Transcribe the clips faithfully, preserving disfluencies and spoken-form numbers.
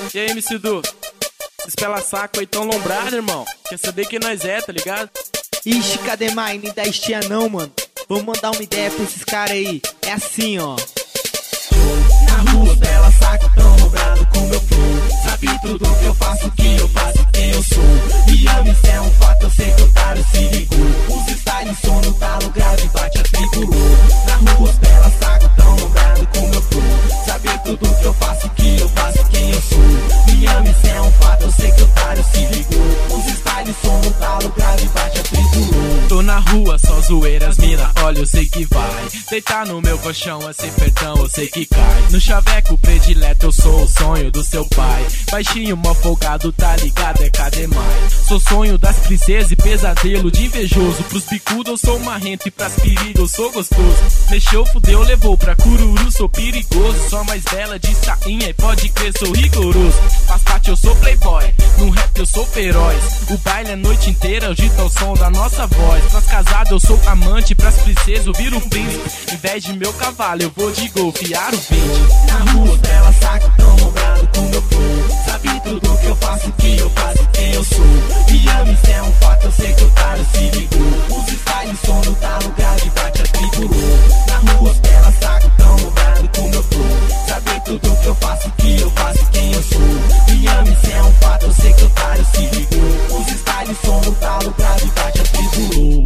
E aí, M C Du? Espela saco aí tão lombrado, irmão. Quer saber quem nós é, tá ligado? Ixi, cadê Mine? Não dá estia não, mano. Vamos mandar uma ideia pra esses caras aí. É assim, ó. Na rua, espela saco tão lombrado com meu flow. Sabe tudo que eu faço, que eu faço, quem eu sou. Me ama, isso é um fato, eu sei que o otário se ligou. Os styles, som no talo, grave, bate a tripulou. Na rua, espela saco tão lombrado com meu flow. Sabe tudo que eu faço, que eu faço, quem eu sou. Me ama, isso é um fato, eu sei que o otário se ligou. Os styles, som no talo, grave, bate a tripulou. Tô na rua, só zoeiras, mina, olha, eu sei que vai. Deitar no meu colchão, assim, perdão, eu sei que cai. No chaveco predileto, eu sou o sonho do seu pai. Baixinho, mó folgado, tá ligado, é cadê mais? Sou sonho das princesas e pesadelo de invejoso. Pros bicudos eu sou marrento e pras perigas eu sou gostoso. Mexeu, fudeu, levou pra cururu, sou perigoso. Só mais bela de sainha e pode crer, sou rigoroso. Faz parte, eu sou playboy, no rap eu sou feroz. O baile a noite inteira, agita o som da nossa voz. Pras casadas eu sou amante, pras princesas eu viro um príncipe. Em vez de meu cavalo eu vou de golfear o vinte. Na rua, espela saco tão lombrado com meu flow. Sabe tudo que eu faço, que eu faço, quem eu sou. Me ama, isso é um fato, eu sei que o otário se ligou. Os styles, som no talo, grave, bate a tripulou. Na rua, espela saco tão lombrado com meu flow. Sabe tudo que eu faço, que eu faço, quem eu sou. Me ama, isso é um fato, eu sei que o otário se ligou. Os styles, som no talo, grave, bate a tripulou.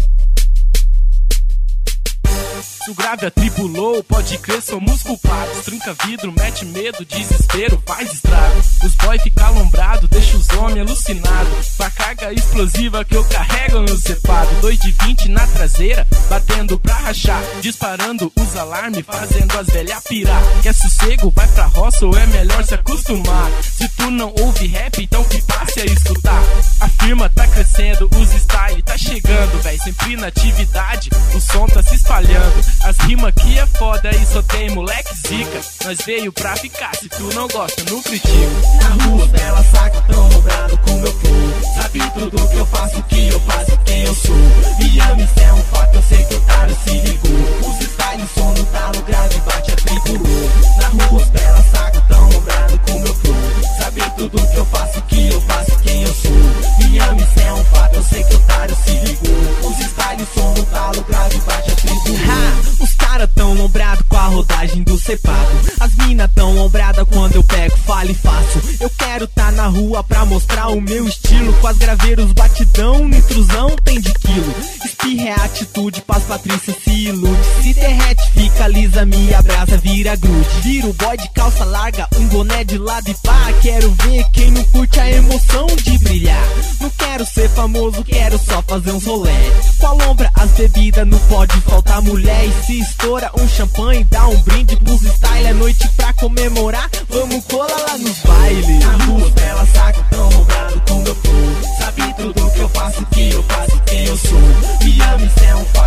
Se o grave atribulou, pode crer, somos culpados. Trinca vidro, mete medo, desespero, faz estrago. Os boy fica alombrado, deixa os homens alucinados. Com a carga explosiva que eu carrego no cepado. Dois de vinte na traseira, batendo pra rachar. Disparando os alarmes, fazendo as velhas pirar. Quer sossego, vai pra roça ou é melhor se acostumar. Se tu não ouve rap, então que passe a escutar. A firma tá crescendo, os style tá chegando, véi. Sempre na atividade, o som tá se espalhando. As rimas aqui é foda e só tem moleque zica. Nós veio pra ficar, se tu não gosta, não critica. Na rua, espela saco tão lombrado com meu flow. Sabe tudo que eu faço, que eu faço, quem eu sou. Me ama, isso é um fato, eu sei que o otário se ligou. Os styles, som no talo, grave, bate a tripulou. Na rua, espela saco tão lombrado com meu flow. Sabe tudo que eu faço, que eu faço, quem eu sou. Me ama, isso é um fato, eu sei que o otário se ligou. Os styles, som no talo, grave, bate a tripulou. Ha! Os caras tão lombrado com a rodagem do cepado. As mina tão lombrada quando eu pego, falo e faço. Eu quero tá na rua pra mostrar o meu estilo. Com as graveiros batidão, nitrosão tem de quilo. Espirra é atitude, paz Patrícia se ilude. Se derrete, fica lisa, minha brasa vira grude. Vira o boy de calça larga, um boné de lado e pá. Quero ver quem não curte a emoção de brilhar. Não quero ser famoso, quero só fazer uns rolé. Com a lombra, as bebidas, não pode faltar mulher. E se estoura um champanhe, dá um brinde pros style. É noite pra comemorar, vamos colar lá nos bailes. Na rua, espela saco tão lombrado com meu flow. Sabe tudo que eu faço, que eu faço, quem eu sou. Me ama, isso é um fato.